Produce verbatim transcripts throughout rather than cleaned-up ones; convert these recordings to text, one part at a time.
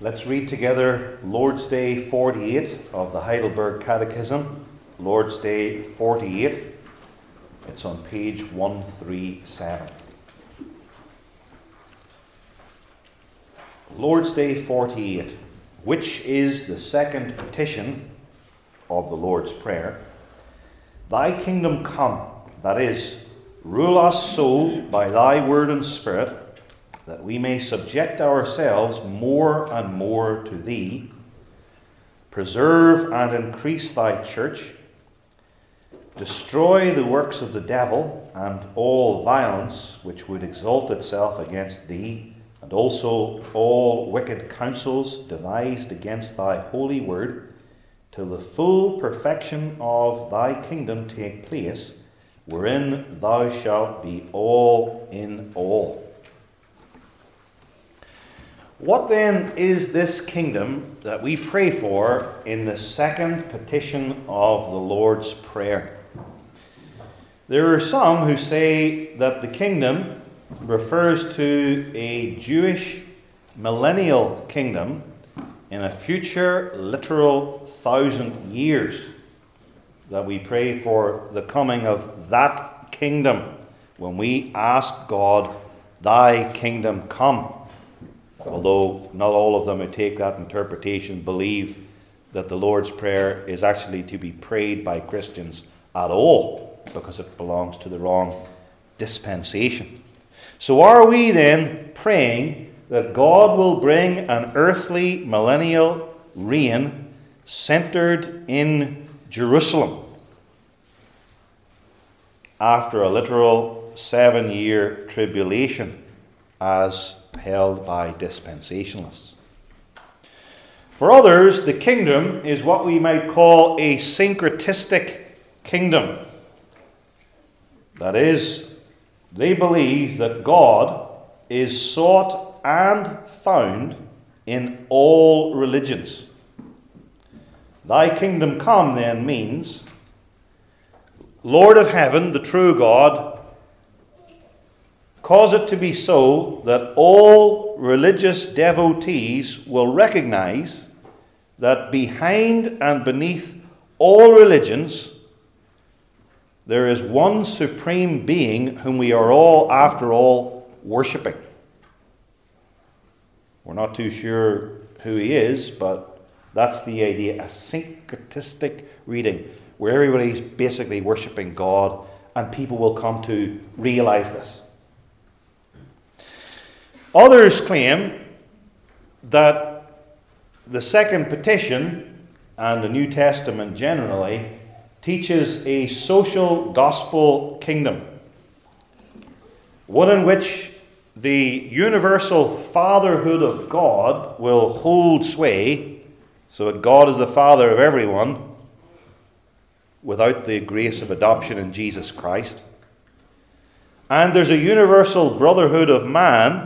Let's read together Lord's Day forty-eight of the Heidelberg Catechism. Lord's Day forty-eight. It's on page one thirty-seven. Lord's Day forty-eight, which is the second petition of the Lord's Prayer. Thy kingdom come, that is, rule us so by thy word and spirit, that we may subject ourselves more and more to thee, preserve and increase thy church, destroy the works of the devil and all violence which would exalt itself against thee, and also all wicked counsels devised against thy holy word, till the full perfection of thy kingdom take place, wherein thou shalt be all in all. What then is this kingdom that we pray for in the second petition of the Lord's Prayer? There are some who say that the kingdom refers to a Jewish millennial kingdom in a future literal thousand years, that we pray for the coming of that kingdom when we ask God, thy kingdom come. Although not all of them who take that interpretation believe that the Lord's Prayer is actually to be prayed by Christians at all, because it belongs to the wrong dispensation. So are we then praying that God will bring an earthly millennial reign centered in Jerusalem after a literal seven-year tribulation as held by dispensationalists? For others, the kingdom is what we might call a syncretistic kingdom. That is, they believe that God is sought and found in all religions. Thy kingdom come then means, Lord of heaven, the true God, cause it to be so that all religious devotees will recognize that behind and beneath all religions there is one supreme being whom we are all, after all, worshipping. We're not too sure who he is, but that's the idea, a syncretistic reading, where everybody's basically worshipping God, and people will come to realize this. Others claim that the second petition, and the New Testament generally, teaches a social gospel kingdom, one in which the universal fatherhood of God will hold sway, so that God is the Father of everyone, without the grace of adoption in Jesus Christ. And there's a universal brotherhood of man,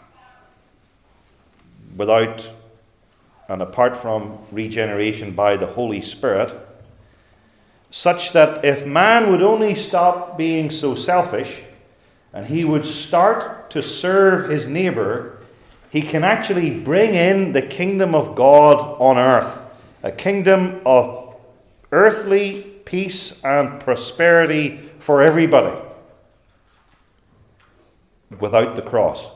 without and apart from regeneration by the Holy Spirit, such that if man would only stop being so selfish and he would start to serve his neighbour, he can actually bring in the kingdom of God on earth, a kingdom of earthly peace and prosperity for everybody, without the cross.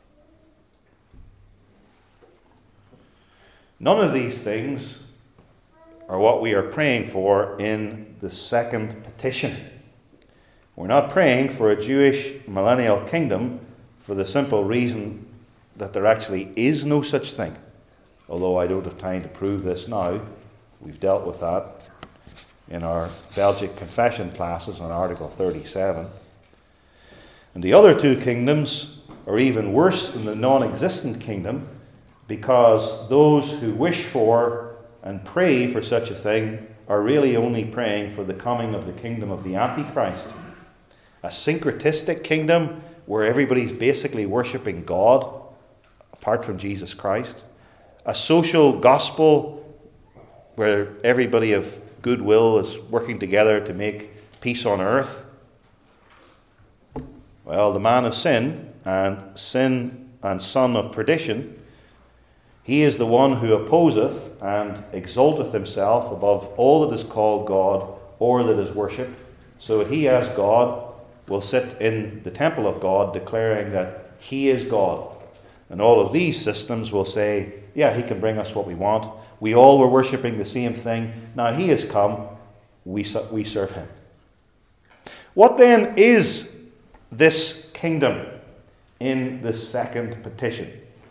None of these things are what we are praying for in the second petition. We're not praying for a Jewish millennial kingdom for the simple reason that there actually is no such thing. Although I don't have time to prove this now. We've dealt with that in our Belgic confession classes on Article thirty-seven. And the other two kingdoms are even worse than the non-existent kingdom, because those who wish for and pray for such a thing are really only praying for the coming of the kingdom of the Antichrist. A syncretistic kingdom where everybody's basically worshipping God apart from Jesus Christ. A social gospel where everybody of goodwill is working together to make peace on earth. Well, the man of sin and sin and son of perdition He is the one who opposeth and exalteth himself above all that is called God or that is worshipped, so that he as God will sit in the temple of God, declaring that he is God. And all of these systems will say, yeah, he can bring us what we want. We all were worshipping the same thing. Now he has come, we, we serve him. What then is this kingdom in the second petition?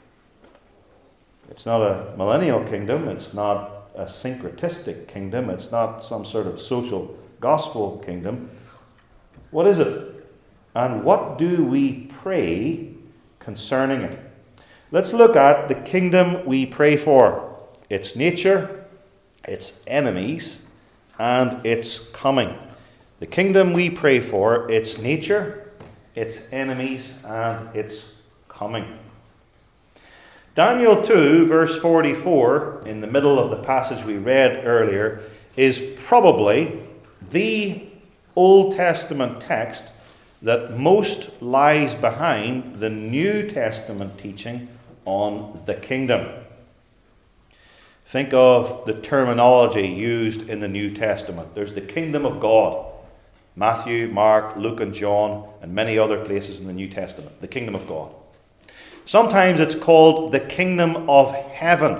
It's not a millennial kingdom. It's not a syncretistic kingdom. It's not some sort of social gospel kingdom. What is it? And what do we pray concerning it? Let's look at the kingdom we pray for. Its nature, its enemies, and its coming. The kingdom we pray for, its nature, its enemies, and its coming. Daniel two, verse forty-four, in the middle of the passage we read earlier, is probably the Old Testament text that most lies behind the New Testament teaching on the kingdom. Think of the terminology used in the New Testament. There's the kingdom of God. Matthew, Mark, Luke, and John, and many other places in the New Testament. The kingdom of God. Sometimes it's called the kingdom of heaven.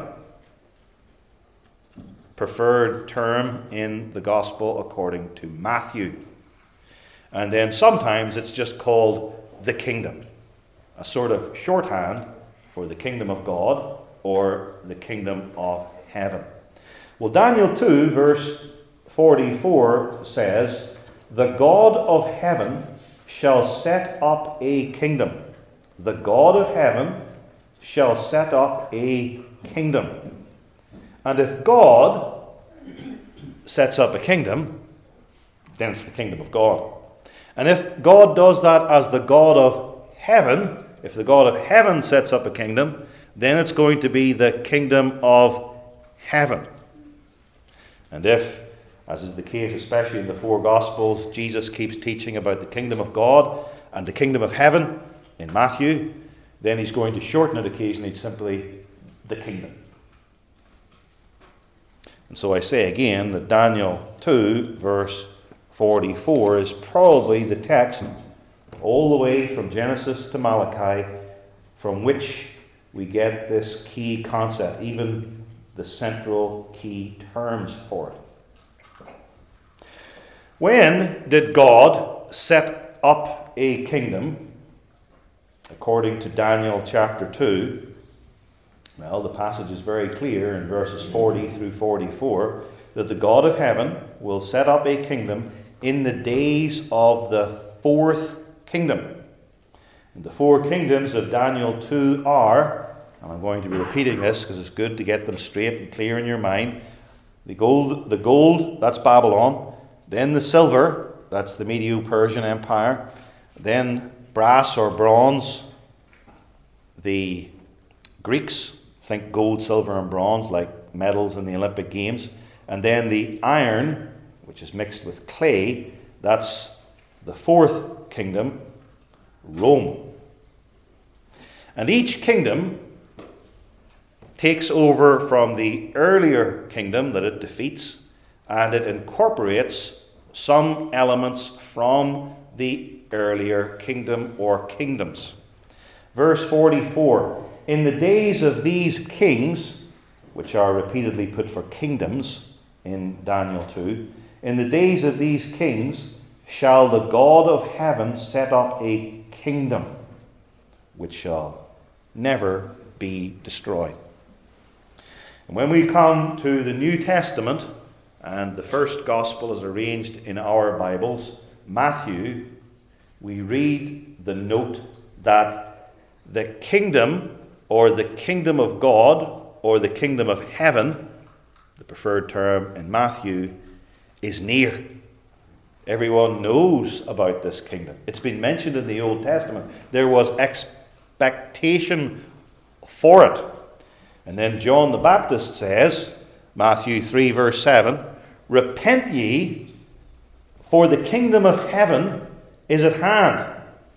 Preferred term in the gospel according to Matthew. And then sometimes it's just called the kingdom. A sort of shorthand for the kingdom of God or the kingdom of heaven. Well, Daniel two, verse forty-four says, "The God of heaven shall set up a kingdom." The God of heaven shall set up a kingdom. And if God sets up a kingdom, then it's the kingdom of God. And if God does that as the God of heaven, if the God of heaven sets up a kingdom, then it's going to be the kingdom of heaven. And if, as is the case especially in the four Gospels, Jesus keeps teaching about the kingdom of God and the kingdom of heaven in Matthew, then he's going to shorten it occasionally to simply the kingdom. And so I say again that Daniel two, verse forty-four, is probably the text all the way from Genesis to Malachi from which we get this key concept, even the central key terms for it. When did God set up a kingdom? According to Daniel chapter two, well, the passage is very clear in verses forty through forty-four that the God of heaven will set up a kingdom in the days of the fourth kingdom. And the four kingdoms of Daniel two are, and I'm going to be repeating this because it's good to get them straight and clear in your mind. The gold, the gold, that's Babylon. Then the silver, that's the Medo-Persian Empire. Then brass or bronze, the Greeks. Think gold, silver, and bronze, like medals in the Olympic Games. And then the iron, which is mixed with clay, that's the fourth kingdom, Rome. And each kingdom takes over from the earlier kingdom that it defeats, and it incorporates some elements from the earlier kingdom or kingdoms. Verse forty-four, "In the days of these kings," which are repeatedly put for kingdoms in Daniel two, "in the days of these kings shall the God of heaven set up a kingdom which shall never be destroyed." And when we come to the New Testament, and the first gospel is arranged in our Bibles, Matthew, we read the note that the kingdom, or the kingdom of God, or the kingdom of heaven, the preferred term in Matthew, is near. Everyone knows about this kingdom. It's been mentioned in the Old Testament. There was expectation for it. And then John the Baptist says, Matthew three, verse seven, "Repent ye, for the kingdom of heaven is at hand."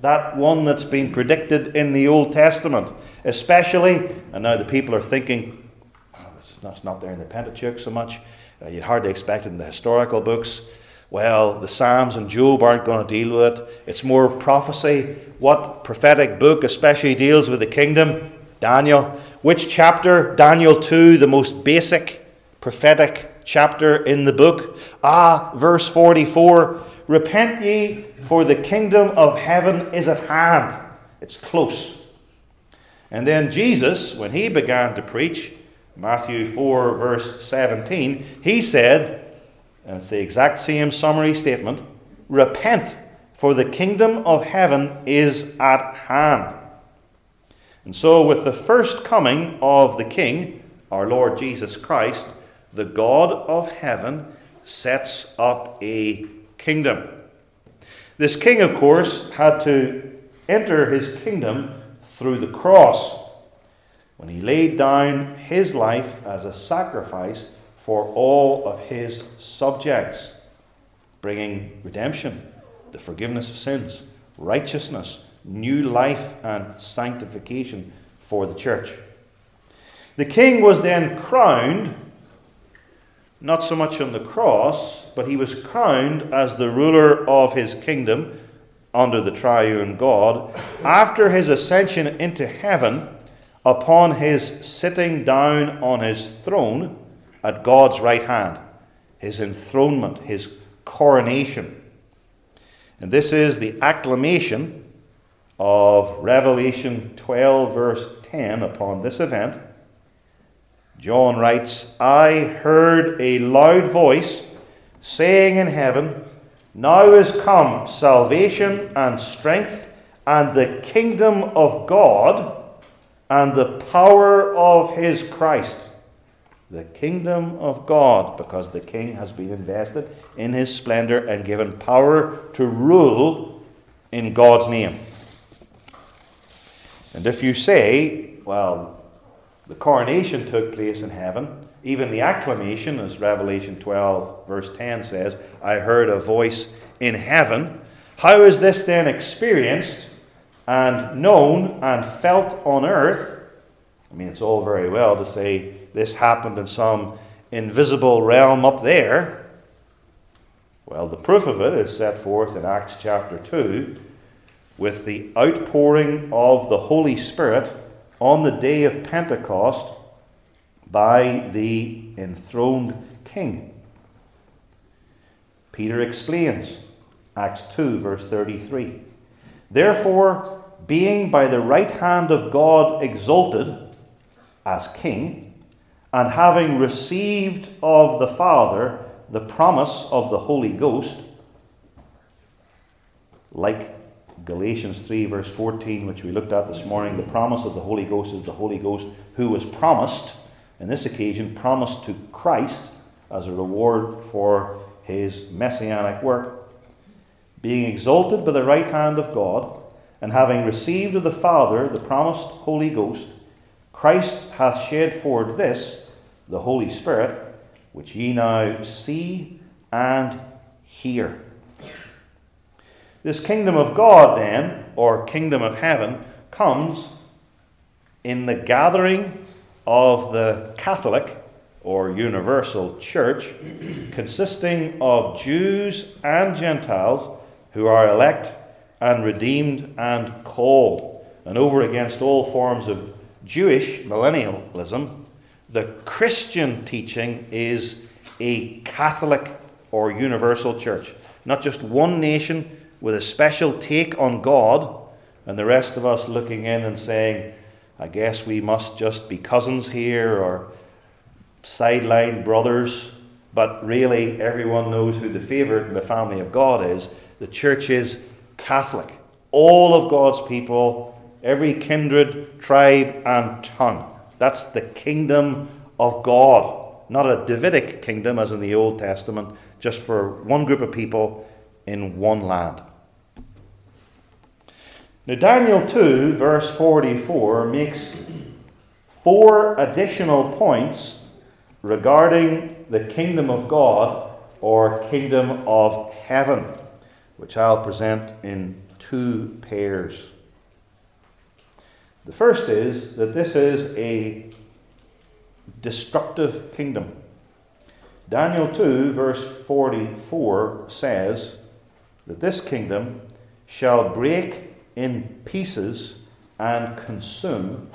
that one that's been predicted in the Old Testament, especially, and now the people are thinking, oh, that's not there in the Pentateuch so much, uh, you'd hardly expect it in the historical books. Well, the Psalms and Job aren't going to deal with it. It's more prophecy. What prophetic book especially deals with the kingdom? Daniel. Which chapter? Daniel two, the most basic prophetic chapter in the book. Ah, verse forty-four, repent ye, for the kingdom of heaven is at hand. It's close. And then Jesus, when he began to preach, Matthew four, verse seventeen, he said, and it's the exact same summary statement, repent, for the kingdom of heaven is at hand. And so with the first coming of the King, our Lord Jesus Christ, the God of heaven sets up a kingdom. This king, of course, had to enter his kingdom through the cross, when he laid down his life as a sacrifice for all of his subjects, bringing redemption, the forgiveness of sins, righteousness, new life and sanctification for the church. The king was then crowned, not so much on the cross, but he was crowned as the ruler of his kingdom under the triune God after his ascension into heaven, upon his sitting down on his throne at God's right hand, his enthronement, his coronation. And this is the acclamation of Revelation twelve, verse ten, upon this event. John writes, I heard a loud voice saying in heaven, now is come salvation and strength and the kingdom of God and the power of his Christ. The kingdom of God, because the king has been invested in his splendor and given power to rule in God's name. And if you say, well, the coronation took place in heaven, even the acclamation, as Revelation twelve, verse ten says, I heard a voice in heaven. How is this then experienced and known and felt on earth? I mean, it's all very well to say this happened in some invisible realm up there. Well, the proof of it is set forth in Acts chapter two, with the outpouring of the Holy Spirit on the day of Pentecost by the enthroned King. Peter explains, Acts two, verse thirty-three. Therefore, being by the right hand of God exalted as King, and having received of the Father the promise of the Holy Ghost, like Galatians three, verse fourteen, which we looked at this morning, the promise of the Holy Ghost is the Holy Ghost who was promised, in this occasion, promised to Christ as a reward for his messianic work. Being exalted by the right hand of God, and having received of the Father the promised Holy Ghost, Christ hath shed forth this, the Holy Spirit, which ye now see and hear. This kingdom of God, then, or kingdom of heaven, comes in the gathering of the Catholic or universal church, consisting of Jews and Gentiles who are elect and redeemed and called. And over against all forms of Jewish millennialism, the Christian teaching is a Catholic or universal church. Not just one nation with a special take on God, and the rest of us looking in and saying, I guess we must just be cousins here or sideline brothers, but really everyone knows who the favourite in the family of God is. The church is Catholic. All of God's people, every kindred, tribe and tongue. That's the kingdom of God. Not a Davidic kingdom as in the Old Testament, just for one group of people in one land. Now Daniel two, verse forty-four, makes four additional points regarding the kingdom of God or kingdom of heaven, which I'll present in two pairs. The first is that this is a destructive kingdom. Daniel two, verse forty-four says that this kingdom shall break in pieces and consume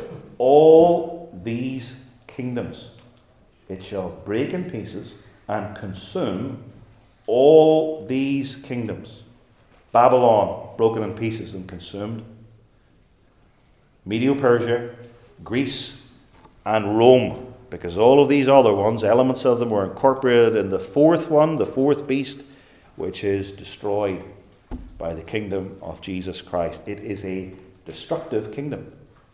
all these kingdoms. It shall break in pieces and consume all these kingdoms. Babylon, broken in pieces and consumed. Medo-Persia, Greece, and Rome, because all of these other ones, elements of them, were incorporated in the fourth one, the fourth beast, which is destroyed by the kingdom of Jesus Christ. It is a destructive kingdom.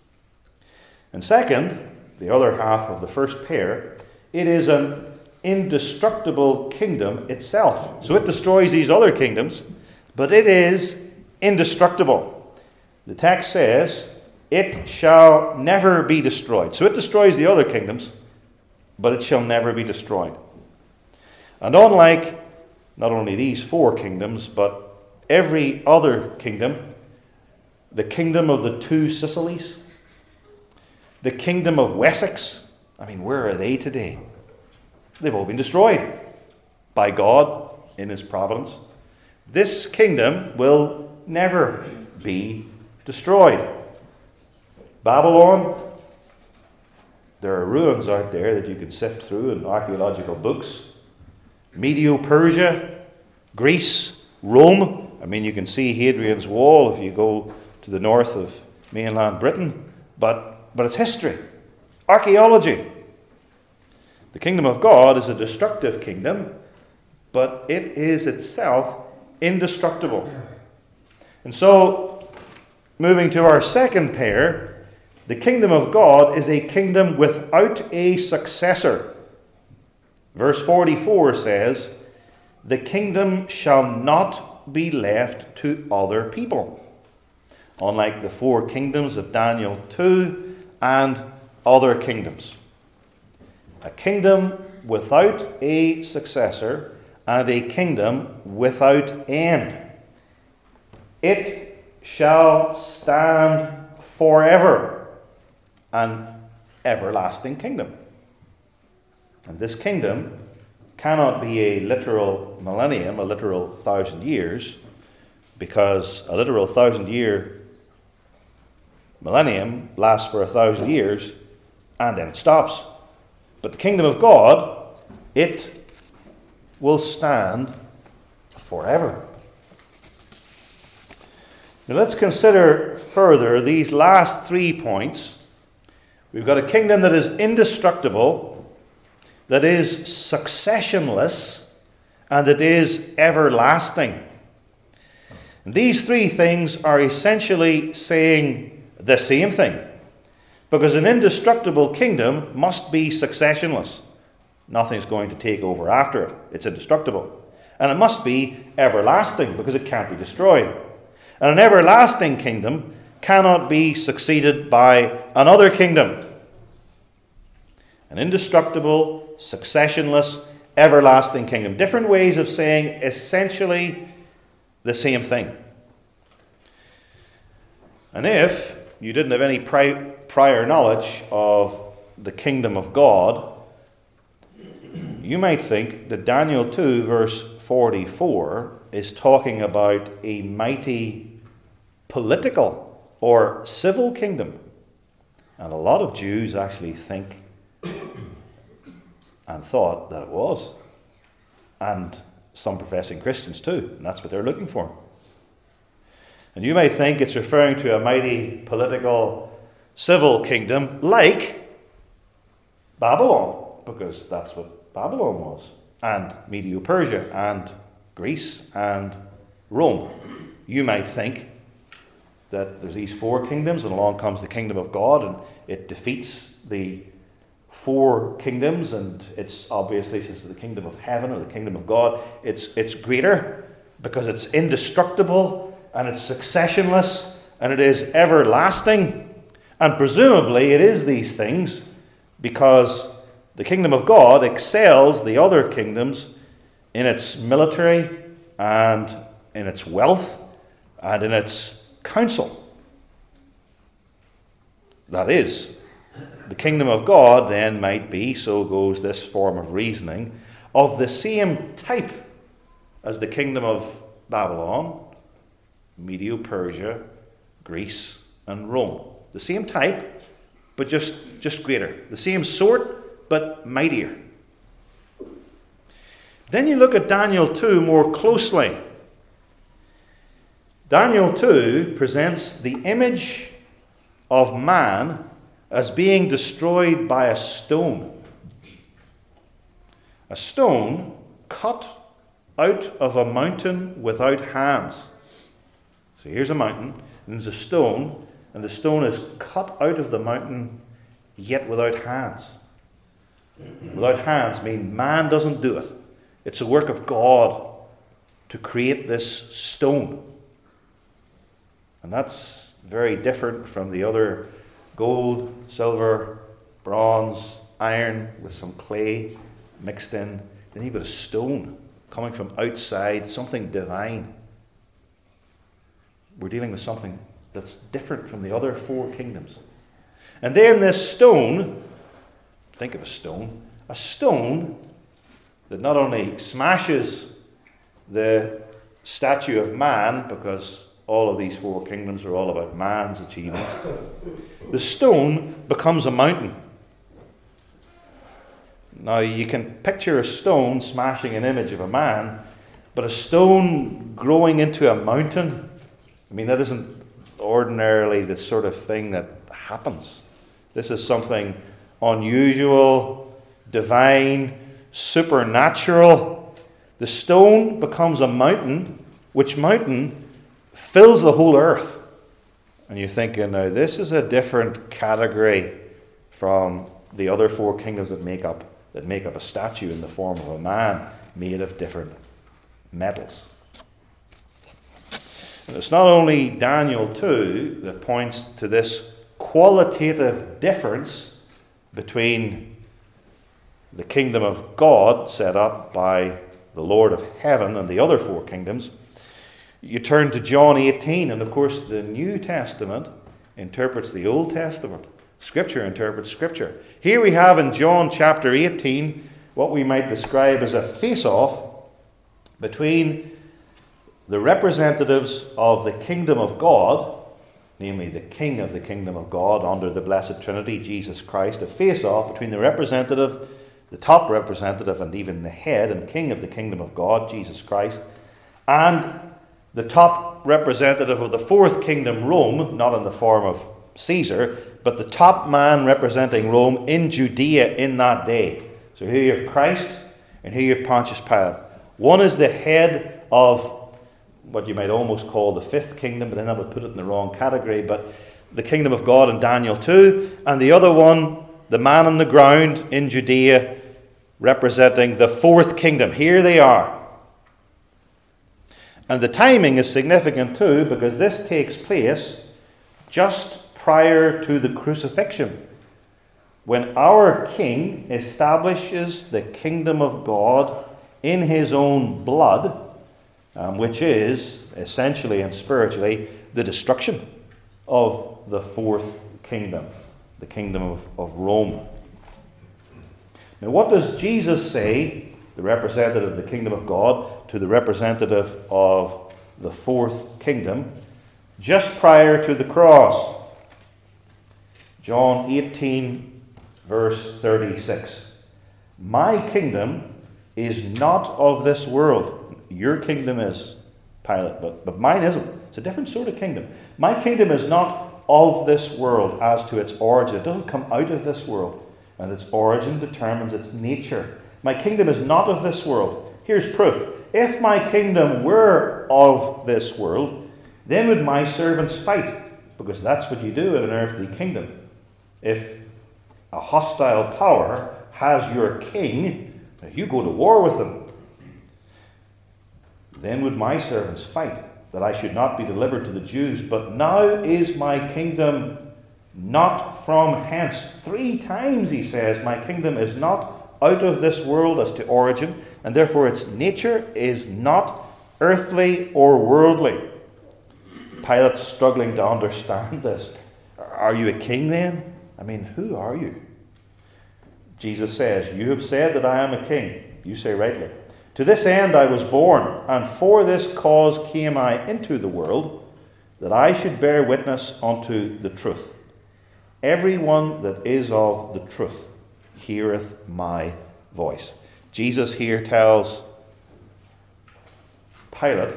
And second, the other half of the first pair, it is an indestructible kingdom itself. So it destroys these other kingdoms, but it is indestructible. The text says, it shall never be destroyed. So it destroys the other kingdoms, but it shall never be destroyed. And unlike not only these four kingdoms, but every other kingdom, the kingdom of the two Sicilies, the kingdom of Wessex, I mean, where are they today? They've all been destroyed by God in His providence. This kingdom will never be destroyed. Babylon, there are ruins out there that you can sift through in archaeological books. Medo-Persia, Greece, Rome. I mean, you can see Hadrian's Wall if you go to the north of mainland Britain. But, but it's history, archaeology. The kingdom of God is a destructive kingdom, but it is itself indestructible. And so, moving to our second pair, the kingdom of God is a kingdom without a successor. Verse forty-four says, the kingdom shall not be left to other people. Unlike the four kingdoms of Daniel two and other kingdoms. A kingdom without a successor and a kingdom without end. It shall stand forever. An everlasting kingdom. And this kingdom cannot be a literal millennium, a literal thousand years, because a literal thousand year millennium lasts for a thousand years and then it stops. But the kingdom of God, it will stand forever. Now let's consider further these last three points. We've got a kingdom that is indestructible, that is successionless, and that is everlasting. And these three things are essentially saying the same thing. Because an indestructible kingdom must be successionless. Nothing's going to take over after it. It's indestructible. And it must be everlasting, because it can't be destroyed. And an everlasting kingdom cannot be succeeded by another kingdom. An indestructible, successionless, everlasting kingdom. Different ways of saying essentially the same thing. And if you didn't have any pri- prior knowledge of the kingdom of God, you might think that Daniel two verse forty-four is talking about a mighty political or civil kingdom. And a lot of Jews actually think and thought that it was. And some professing Christians too. And that's what they're looking for. And you might think it's referring to a mighty political civil kingdom like Babylon, because that's what Babylon was. And Medo-Persia and Greece and Rome. You might think that there's these four kingdoms, and along comes the kingdom of God, and it defeats the four kingdoms, and it's obviously, since it's the kingdom of heaven or the kingdom of God, it's it's greater because it's indestructible and it's successionless and it is everlasting. And presumably it is these things because the kingdom of God excels the other kingdoms in its military and in its wealth and in its counsel. That is, the kingdom of God then might be, so goes this form of reasoning, of the same type as the kingdom of Babylon, Medo-Persia, Greece, and Rome. The same type, but just, just greater. The same sort, but mightier. Then you look at Daniel two more closely. Daniel two presents the image of man as being destroyed by a stone. A stone cut out of a mountain without hands. So here's a mountain, and there's a stone, and the stone is cut out of the mountain, yet without hands. Without hands means man doesn't do it. It's a work of God to create this stone. And that's very different from the other gold, silver, bronze, iron with some clay mixed in. Then you've got a stone coming from outside, something divine. We're dealing with something that's different from the other four kingdoms. And then this stone, think of a stone, a stone that not only smashes the statue of man, because all of these four kingdoms are all about man's achievements, the stone becomes a mountain. Now you can picture a stone smashing an image of a man, but a stone growing into a mountain, I mean, that isn't ordinarily the sort of thing that happens. This is something unusual, divine, supernatural. The stone becomes a mountain, which mountain fills the whole earth. And you're thinking, now this is a different category from the other four kingdoms that make up that make up a statue in the form of a man made of different metals. And it's not only Daniel two that points to this qualitative difference between the kingdom of God set up by the Lord of heaven and the other four kingdoms. You turn to John eighteen, and of course the New Testament interprets the Old Testament. Scripture interprets Scripture. Here we have in John chapter eighteen what we might describe as a face-off between the representatives of the kingdom of God, namely the King of the kingdom of God under the Blessed Trinity, Jesus Christ, a face-off between the representative, the top representative, and even the head and King of the kingdom of God, Jesus Christ, and the top representative of the fourth kingdom, Rome, not in the form of Caesar, but the top man representing Rome in Judea in that day. So here you have Christ, and here you have Pontius Pilate. One is the head of what you might almost call the fifth kingdom, but then I would put it in the wrong category, but the kingdom of God in Daniel two, and the other one, the man on the ground in Judea, representing the fourth kingdom. Here they are. And the timing is significant too, because this takes place just prior to the crucifixion, when our King establishes the kingdom of God in his own blood, um, which is essentially and spiritually the destruction of the fourth kingdom, the kingdom of, of Rome. Now, what does Jesus say, the representative of the kingdom of God, to the representative of the fourth kingdom, just prior to the cross? John eighteen, verse thirty-six. My kingdom is not of this world. Your kingdom is, Pilate, but, but mine isn't. It's a different sort of kingdom. My kingdom is not of this world as to its origin. It doesn't come out of this world, and its origin determines its nature. My kingdom is not of this world. Here's proof. If my kingdom were of this world, then would my servants fight, because that's what you do in an earthly kingdom. If a hostile power has your king, you go to war with them. Then would my servants fight, that I should not be delivered to the Jews. But now is my kingdom not from hence. Three times he says, my kingdom is not out of this world as to origin, and therefore its nature is not earthly or worldly. Pilate's struggling to understand this. Are you a king then? I mean, who are you? Jesus says, you have said that I am a king. You say rightly. To this end I was born, and for this cause came I into the world, that I should bear witness unto the truth. Everyone that is of the truth heareth my voice. Jesus here tells Pilate,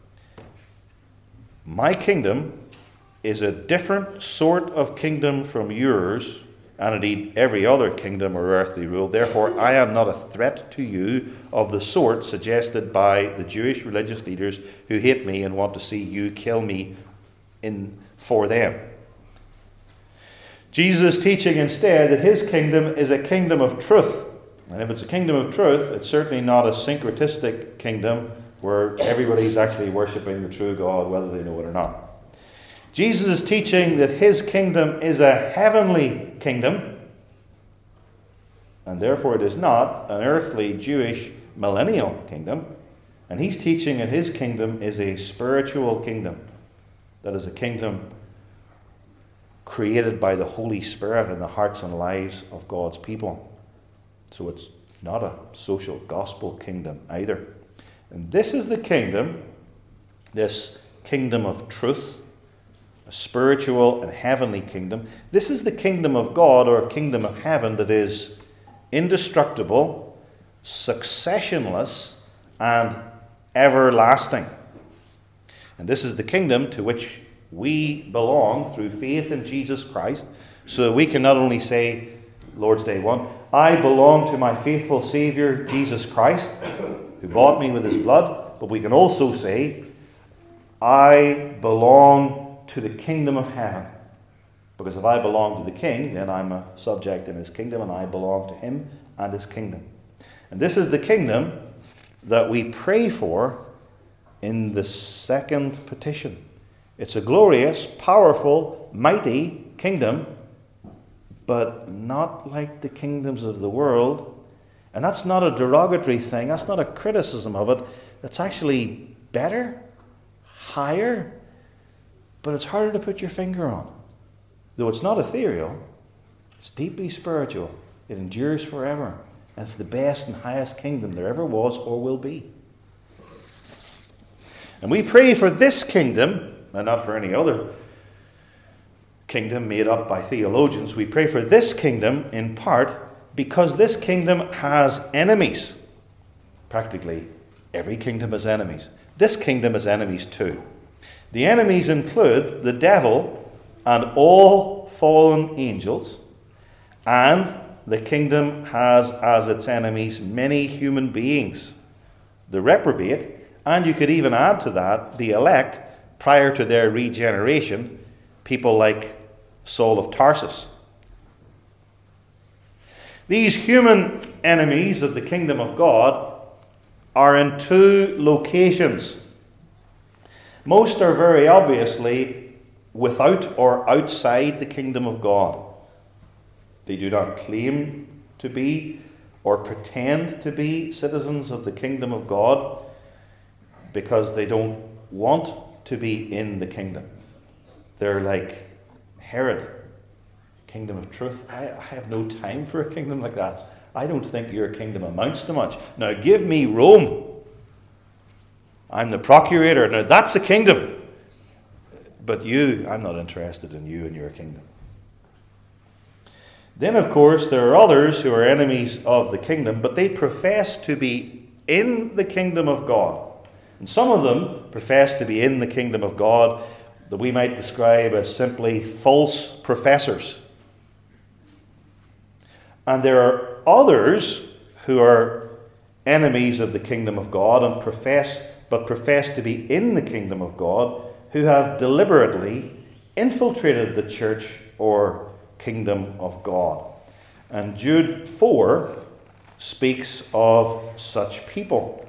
my kingdom is a different sort of kingdom from yours, and indeed every other kingdom or earthly rule. Therefore, I am not a threat to you of the sort suggested by the Jewish religious leaders who hate me and want to see you kill me in for them. Jesus is teaching instead that his kingdom is a kingdom of truth. And if it's a kingdom of truth, it's certainly not a syncretistic kingdom where everybody's actually worshipping the true God, whether they know it or not. Jesus is teaching that his kingdom is a heavenly kingdom, and therefore it is not an earthly Jewish millennial kingdom. And he's teaching that his kingdom is a spiritual kingdom, that is a kingdom created by the Holy Spirit in the hearts and lives of God's people. So it's not a social gospel kingdom either. And this is the kingdom, this kingdom of truth, a spiritual and heavenly kingdom. This is the kingdom of God, or a kingdom of heaven, that is indestructible, successionless, and everlasting. And this is the kingdom to which we belong through faith in Jesus Christ, so that we can not only say, Lord's Day one, I belong to my faithful Saviour, Jesus Christ, who bought me with his blood, but we can also say, I belong to the kingdom of heaven. Because if I belong to the king, then I'm a subject in his kingdom, and I belong to him and his kingdom. And this is the kingdom that we pray for in the second petition. It's a glorious, powerful, mighty kingdom, but not like the kingdoms of the world. And that's not a derogatory thing. That's not a criticism of it. It's actually better, higher, but it's harder to put your finger on. Though it's not ethereal, it's deeply spiritual. It endures forever. And it's the best and highest kingdom there ever was or will be. And we pray for this kingdom, and not for any other kingdom made up by theologians. We pray for this kingdom in part because this kingdom has enemies. Practically every kingdom has enemies. This kingdom has enemies too. The enemies include the devil and all fallen angels, and the kingdom has as its enemies many human beings, the reprobate, and you could even add to that the elect prior to their regeneration, people like Saul of Tarsus. These human enemies of the kingdom of God are in two locations. Most are very obviously without or outside the kingdom of God. They do not claim to be or pretend to be citizens of the kingdom of God because they don't want to be in the kingdom. They're like Herod, kingdom of truth. I, I have no time for a kingdom like that. I don't think your kingdom amounts to much. Now give me Rome. I'm the procurator. Now that's a kingdom. But you, I'm not interested in you and your kingdom. Then, of course, there are others who are enemies of the kingdom, but they profess to be in the kingdom of God. And some of them profess to be in the kingdom of God that we might describe as simply false professors. And there are others who are enemies of the kingdom of God and profess, but profess to be in the kingdom of God, who have deliberately infiltrated the church or kingdom of God. And Jude four speaks of such people.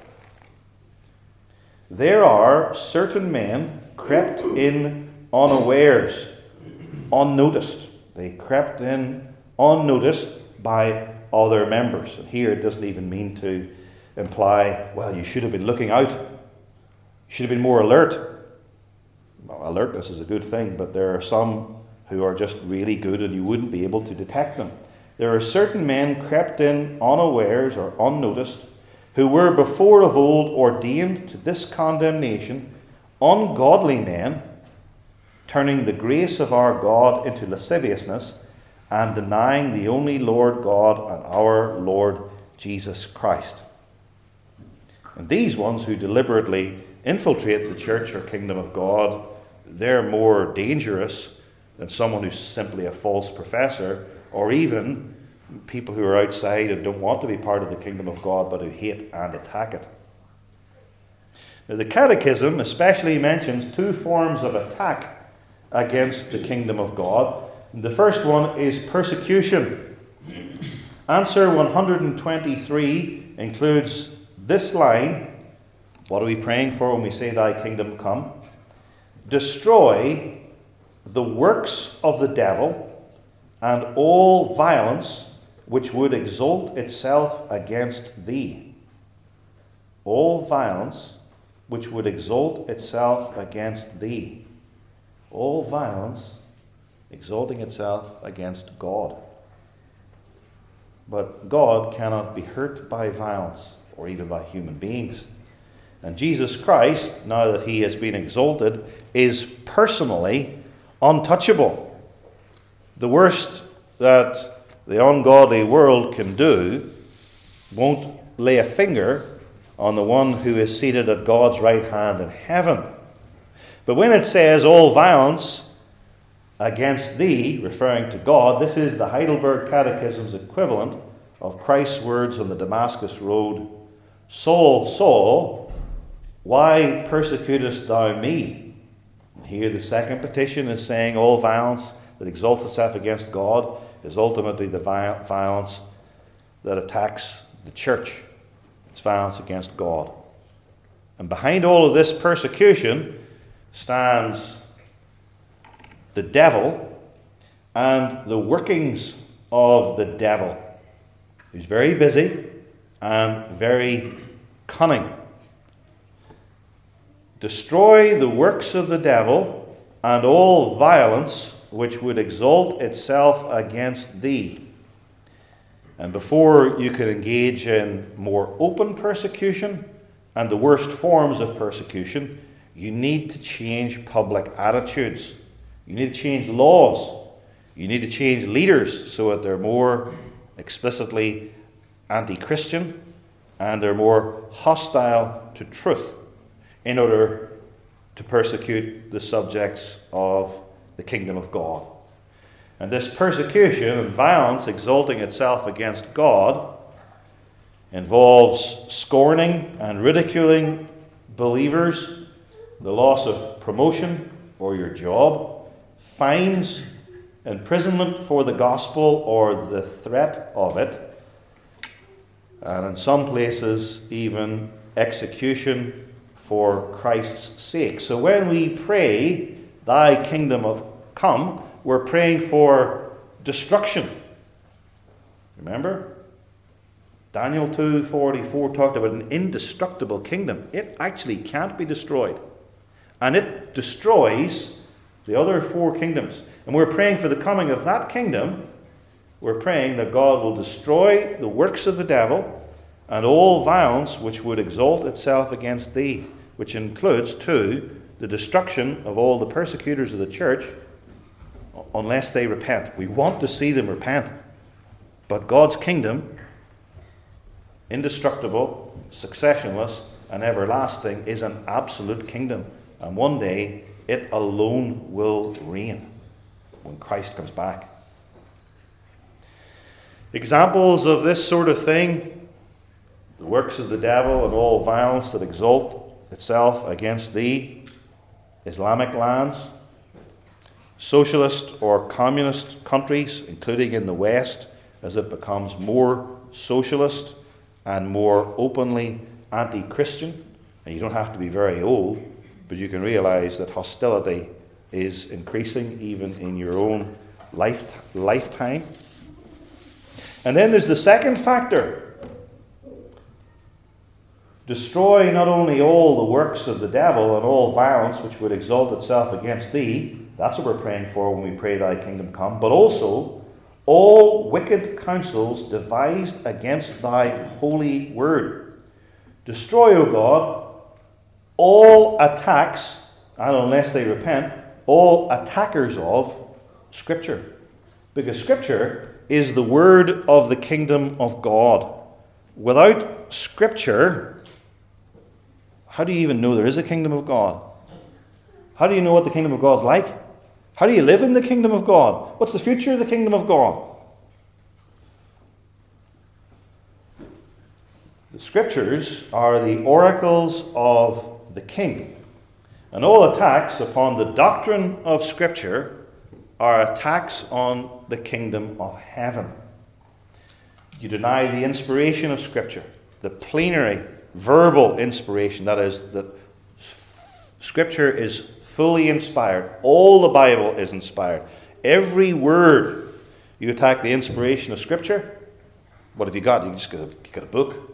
There are certain men crept in unawares, unnoticed. They crept in unnoticed by other members. And here it doesn't even mean to imply, well, you should have been looking out. You should have been more alert. alertness is a good thing, but there are some who are just really good and you wouldn't be able to detect them. There are certain men crept in unawares or unnoticed, who were before of old ordained to this condemnation, ungodly men, turning the grace of our God into lasciviousness, and denying the only Lord God and our Lord Jesus Christ. And these ones who deliberately infiltrate the church or kingdom of God, they're more dangerous than someone who's simply a false professor, or even people who are outside and don't want to be part of the kingdom of God, but who hate and attack it. Now, the Catechism especially mentions two forms of attack against the kingdom of God. The first one is persecution. Answer one hundred twenty-three includes this line. What are we praying for when we say, "Thy kingdom come"? Destroy the works of the devil and all violence which would exalt itself against thee. All violence which would exalt itself against thee. All violence exalting itself against God. But God cannot be hurt by violence, or even by human beings. And Jesus Christ, now that he has been exalted, is personally untouchable. The worst that the ungodly world can do won't lay a finger on the one who is seated at God's right hand in heaven. But when it says all violence against thee, referring to God, this is the Heidelberg Catechism's equivalent of Christ's words on the Damascus Road, "Saul, Saul, why persecutest thou me?" Here the second petition is saying all violence that exalts itself against God is ultimately the violence that attacks the church. It's violence against God. And behind all of this persecution stands the devil and the workings of the devil, who's very busy and very cunning. Destroy the works of the devil and all violence which would exalt itself against thee. And before you can engage in more open persecution and the worst forms of persecution, you need to change public attitudes. You need to change laws. You need to change leaders so that they're more explicitly anti-Christian and they're more hostile to truth in order to persecute the subjects of the kingdom of God. And this persecution and violence exalting itself against God involves scorning and ridiculing believers, the loss of promotion or your job, fines, imprisonment for the gospel or the threat of it, and in some places even execution for Christ's sake. So when we pray, "Thy kingdom of come," we're praying for destruction. Remember? Daniel two forty-four talked about an indestructible kingdom. It actually can't be destroyed. And it destroys the other four kingdoms. And we're praying for the coming of that kingdom. We're praying that God will destroy the works of the devil and all violence which would exalt itself against thee, which includes, too, the destruction of all the persecutors of the church, unless they repent. We want to see them repent. But God's kingdom, indestructible, successionless, and everlasting, is an absolute kingdom. And one day, it alone will reign when Christ comes back. Examples of this sort of thing: the works of the devil and all violence that exalt itself against thee, Islamic lands, socialist or communist countries, including in the West, as it becomes more socialist and more openly anti-Christian. And you don't have to be very old, but you can realize that hostility is increasing even in your own life, lifetime. And then there's the second factor. Destroy not only all the works of the devil and all violence which would exalt itself against thee. That's what we're praying for when we pray thy kingdom come. But also all wicked counsels devised against thy holy word. Destroy, O God, all attacks, and unless they repent, all attackers of Scripture. Because Scripture is the word of the kingdom of God. Without Scripture, how do you even know there is a kingdom of God? How do you know what the kingdom of God is like? How do you live in the kingdom of God? What's the future of the kingdom of God? The Scriptures are the oracles of the King. And all attacks upon the doctrine of Scripture are attacks on the kingdom of heaven. You deny the inspiration of Scripture, the plenary, verbal inspiration, that is, that Scripture is fully inspired. All the Bible is inspired. Every word. You attack the inspiration of Scripture, what have you got? You just got a, you got a book.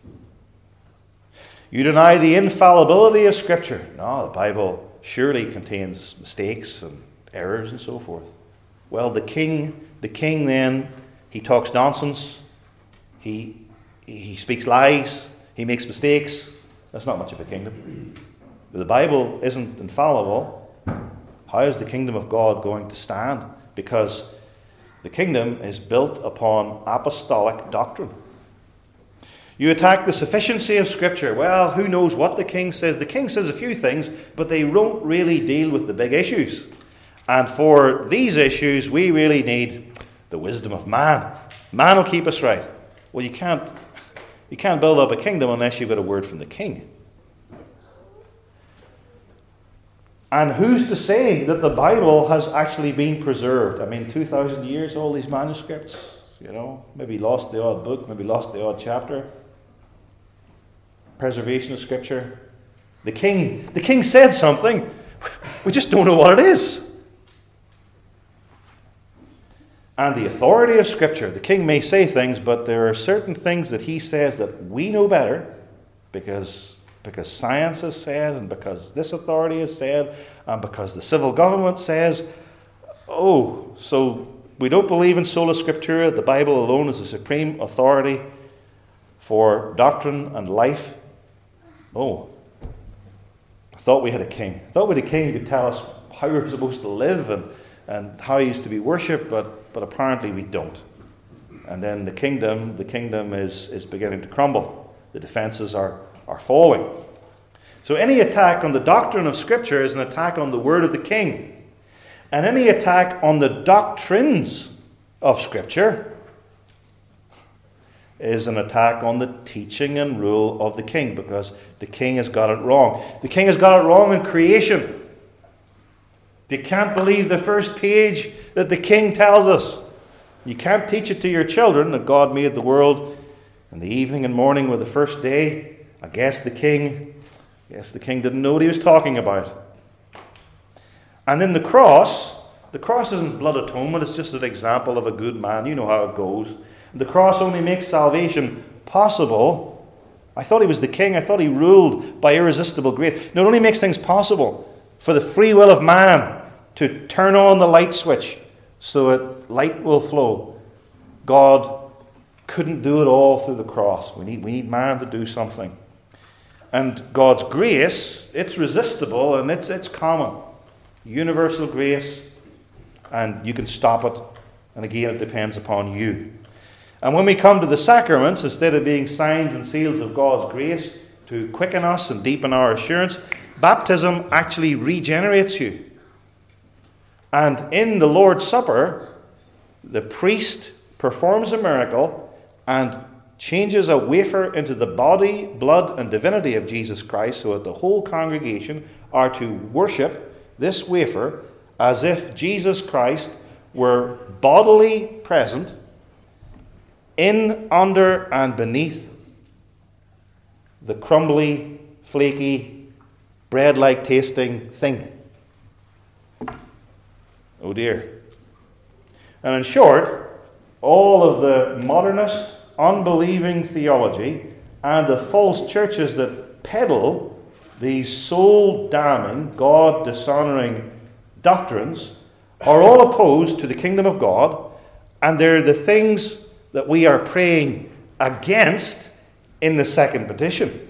You deny the infallibility of Scripture. No, the Bible surely contains mistakes and errors and so forth. Well, the king, the king then, he talks nonsense. He, he speaks lies. He makes mistakes. That's not much of a kingdom. If the Bible isn't infallible, how is the kingdom of God going to stand? Because the kingdom is built upon apostolic doctrine. You attack the sufficiency of Scripture. Well, who knows what the king says? The king says a few things, but they don't really deal with the big issues. And for these issues, we really need the wisdom of man. Man will keep us right. Well, you can't, you can't build up a kingdom unless you've got a word from the king. And who's to say that the Bible has actually been preserved? I mean, two thousand years, all these manuscripts, you know, maybe lost the odd book, maybe lost the odd chapter. Preservation of Scripture. The king, the king said something. We just don't know what it is. And the authority of Scripture. The king may say things, but there are certain things that he says that we know better because, because science has said, and because this authority has said, and because the civil government says. Oh, so we don't believe in sola scriptura. The Bible alone is the supreme authority for doctrine and life. Oh, I thought we had a king. I thought we had a king who could tell us how we were supposed to live and, and how he used to be worshipped, but, but apparently we don't. And then the kingdom, the kingdom is, is beginning to crumble. The defenses are, are falling. So any attack on the doctrine of Scripture is an attack on the word of the king. And any attack on the doctrines of Scripture is an attack on the teaching and rule of the king, because the king has got it wrong. The king has got it wrong in creation. You can't believe the first page that the king tells us. You can't teach it to your children that God made the world, and the evening and morning were the first day. I guess the king, I guess the king didn't know what he was talking about. And then the cross, the cross isn't blood atonement, it's just an example of a good man. You know how it goes. The cross only makes salvation possible. I thought he was the king. I thought he ruled by irresistible grace. No, it only makes things possible for the free will of man to turn on the light switch so that light will flow. God couldn't do it all through the cross. We need, we need man to do something. And God's grace, it's resistible and it's, it's common. Universal grace, and you can stop it. And again, it depends upon you. And when we come to the sacraments, instead of being signs and seals of God's grace to quicken us and deepen our assurance, baptism actually regenerates you. And in the Lord's Supper, the priest performs a miracle and changes a wafer into the body, blood, and divinity of Jesus Christ, so that the whole congregation are to worship this wafer as if Jesus Christ were bodily present in, under, and beneath the crumbly, flaky, bread-like tasting thing. Oh dear. And in short, all of the modernist, unbelieving theology and the false churches that peddle these soul-damning, God-dishonoring doctrines are all opposed to the kingdom of God, and they're the things that we are praying against in the second petition.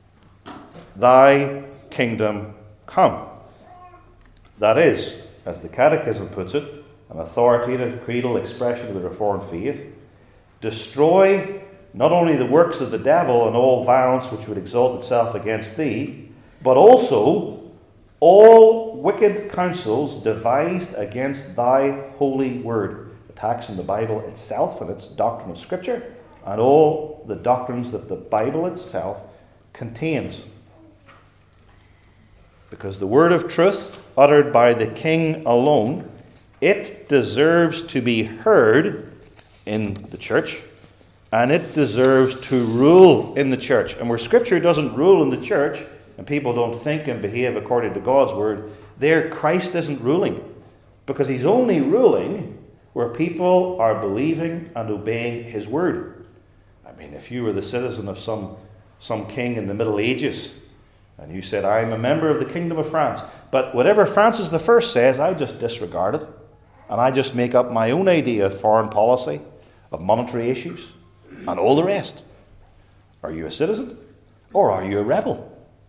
Thy kingdom come. That is, as the Catechism puts it, an authoritative creedal expression of the Reformed faith, destroy not only the works of the devil and all violence which would exalt itself against thee, but also all wicked counsels devised against thy holy word, attacks on the Bible itself and its doctrine of Scripture, and all the doctrines that the Bible itself contains. Because the word of truth, uttered by the King alone, it deserves to be heard in the church, and it deserves to rule in the church. And where Scripture doesn't rule in the church, and people don't think and behave according to God's word, there Christ isn't ruling. Because he's only ruling where people are believing and obeying his word. I mean, if you were the citizen of some, some king in the Middle Ages, and you said, I'm a member of the Kingdom of France, but whatever Francis the First says, I just disregard it, and I just make up my own idea of foreign policy, of monetary issues, and all the rest. Are you a citizen, or are you a rebel?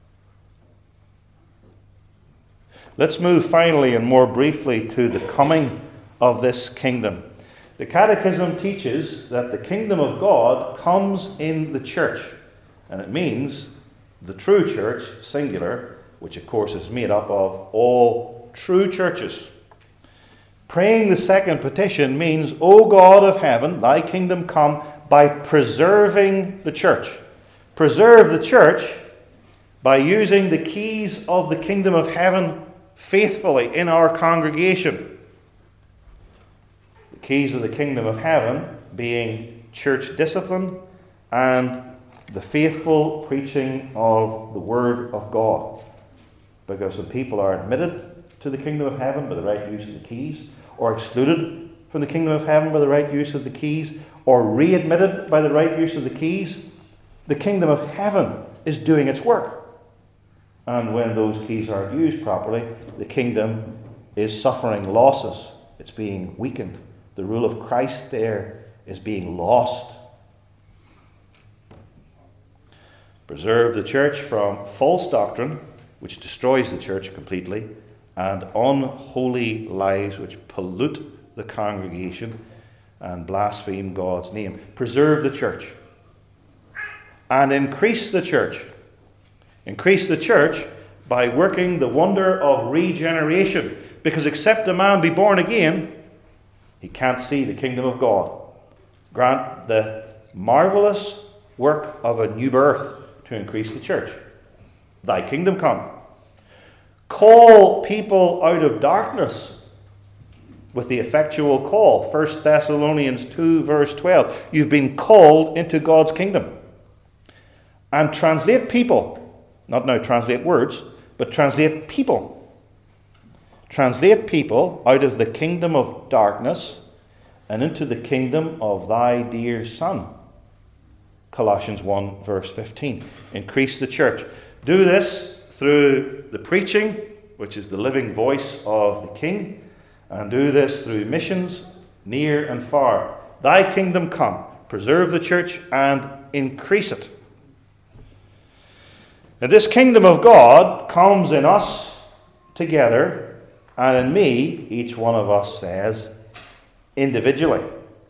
Let's move finally and more briefly to the coming of this kingdom. The Catechism teaches that the kingdom of God comes in the church, and it means the true church, singular, which of course is made up of all true churches. Praying the second petition means, O God of heaven, thy kingdom come, by preserving the church. Preserve the church by using the keys of the kingdom of heaven faithfully in our congregation. The keys of the kingdom of heaven being church discipline and the faithful preaching of the word of God. Because when people are admitted to the kingdom of heaven by the right use of the keys, or excluded from the kingdom of heaven by the right use of the keys, or readmitted by the right use of the keys, the kingdom of heaven is doing its work. And when those keys aren't used properly, the kingdom is suffering losses. It's being weakened. The rule of Christ there is being lost. Preserve the church from false doctrine, which destroys the church completely, and unholy lives which pollute the congregation and blaspheme God's name. Preserve the church. And increase the church. Increase the church by working the wonder of regeneration. Because except a man be born again, he can't see the kingdom of God. Grant the marvelous work of a new birth to increase the church. Thy kingdom come. Call people out of darkness with the effectual call. First Thessalonians two verse twelve. You've been called into God's kingdom. And translate people. Not now translate words, but translate people. Translate people out of the kingdom of darkness and into the kingdom of thy dear Son. Colossians one verse fifteen. Increase the church. Do this through the preaching, which is the living voice of the King, and do this through missions near and far. Thy kingdom come. Preserve the church and increase it. Now, this kingdom of God comes in us together, and in me, each one of us says, individually.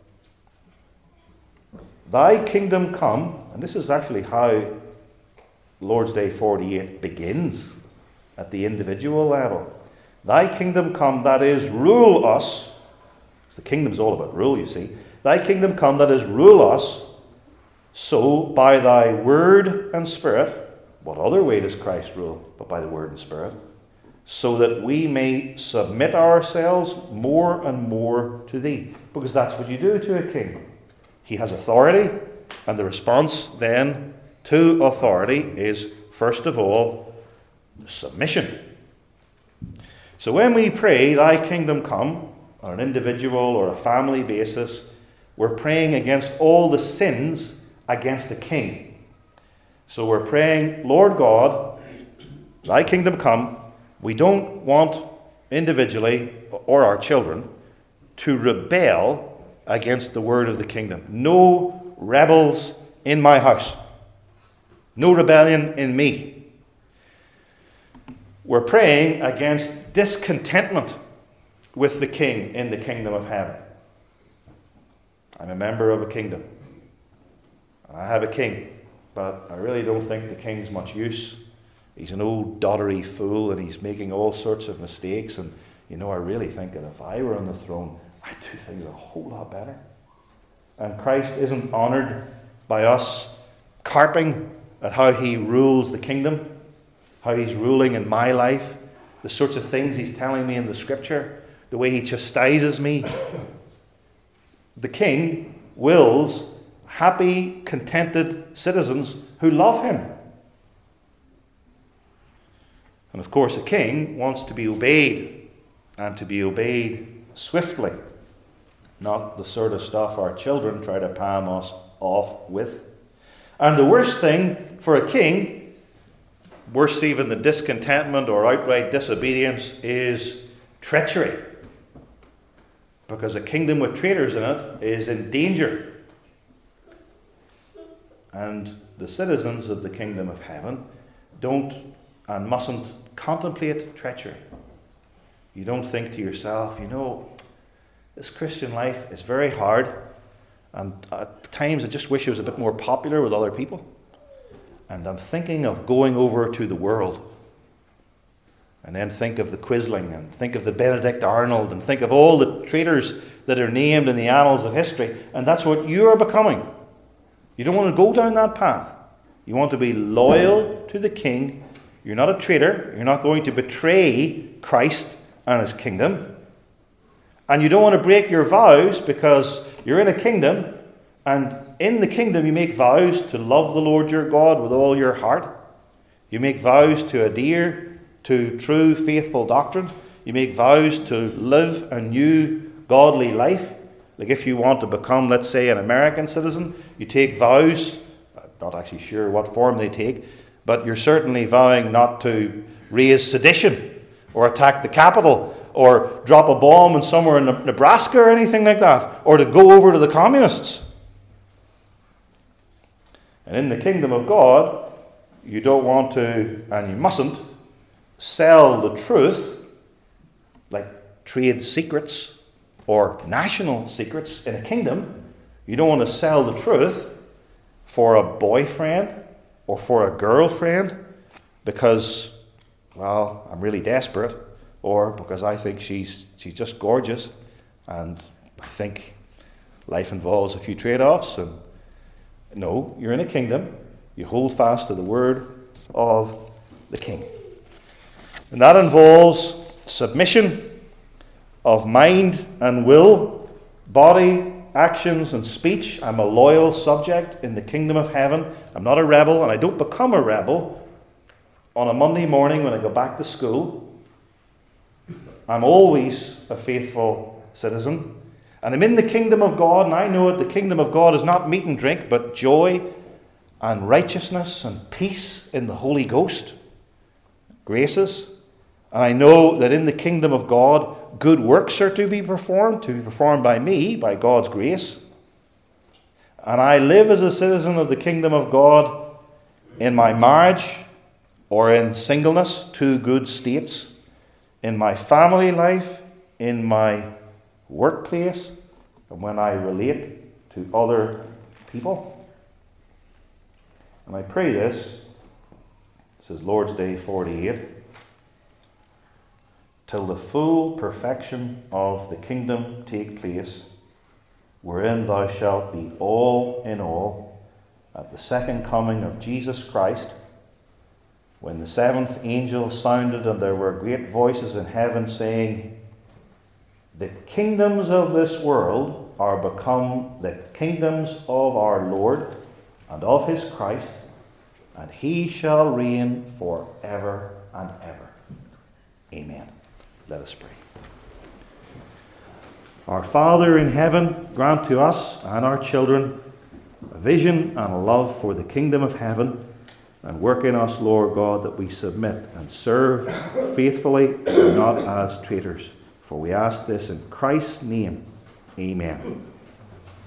Thy kingdom come, and this is actually how Lord's Day forty-eight begins, at the individual level. Thy kingdom come, that is, rule us. The kingdom's all about rule, you see. Thy kingdom come, that is, rule us, so by thy word and spirit. What other way does Christ rule but by the word and spirit? So that we may submit ourselves more and more to thee. Because that's what you do to a king. He has authority, and the response then to authority is, first of all, submission. So when we pray, thy kingdom come, on an individual or a family basis, we're praying against all the sins against a king. So we're praying, Lord God, thy kingdom come. We don't want individually or our children to rebel against the word of the kingdom. No rebels in my house. No rebellion in me. We're praying against discontentment with the king in the kingdom of heaven. I'm a member of a kingdom. I have a king, but I really don't think the king's much use. He's an old doddery fool and he's making all sorts of mistakes. And, you know, I really think that if I were on the throne, I'd do things a whole lot better. And Christ isn't honoured by us carping at how he rules the kingdom, how he's ruling in my life, the sorts of things he's telling me in the scripture, the way he chastises me. The king wills happy, contented citizens who love him. And of course, a king wants to be obeyed, and to be obeyed swiftly, not the sort of stuff our children try to palm us off with. And the worst thing for a king, worse even than discontentment or outright disobedience, is treachery. Because a kingdom with traitors in it is in danger. And the citizens of the kingdom of heaven don't and mustn't contemplate treachery. You don't think to yourself, you know, this Christian life is very hard, and at times I just wish it was a bit more popular with other people. And I'm thinking of going over to the world. And then think of the Quisling, and think of the Benedict Arnold, and think of all the traitors that are named in the annals of history. And that's what you are becoming. You don't want to go down that path. You want to be loyal to the king. You're not a traitor. You're not going to betray Christ and his kingdom. And you don't want to break your vows, because you're in a kingdom, and in the kingdom you make vows to love the Lord your God with all your heart. You make vows to adhere to true faithful doctrine. You make vows to live a new godly life. Like if you want to become, let's say, an American citizen, you take vows. I'm not actually sure what form they take, but you're certainly vowing not to raise sedition or attack the Capitol or drop a bomb in somewhere in Nebraska or anything like that, or to go over to the communists. And in the kingdom of God, you don't want to, and you mustn't, sell the truth, like trade secrets or national secrets in a kingdom. You don't want to sell the truth for a boyfriend or for a girlfriend because, well, I'm really desperate, or because I think she's she's just gorgeous, and I think life involves a few trade-offs. And no, you're in a kingdom. You hold fast to the word of the king. And that involves submission of mind and will, body, actions and speech. I'm a loyal subject in the kingdom of heaven. I'm not a rebel, and I don't become a rebel on a Monday morning when I go back to school. I'm always a faithful citizen. And I'm in the kingdom of God, and I know that the kingdom of God is not meat and drink, but joy and righteousness and peace in the Holy Ghost. Graces. And I know that in the kingdom of God, good works are to be performed, to be performed by me, by God's grace. And I live as a citizen of the kingdom of God in my marriage or in singleness, two good states, in my family life, in my workplace, and when I relate to other people. And I pray this, this is Lord's Day forty-eight, till the full perfection of the kingdom take place, wherein thou shalt be all in all, at the second coming of Jesus Christ, when the seventh angel sounded, and there were great voices in heaven saying, the kingdoms of this world are become the kingdoms of our Lord and of his Christ, and he shall reign forever and ever. Amen. Let us pray. Our Father in heaven, grant to us and our children a vision and a love for the kingdom of heaven, And work in us, Lord God, that we submit and serve faithfully and not as traitors. For we ask this in Christ's name. Amen.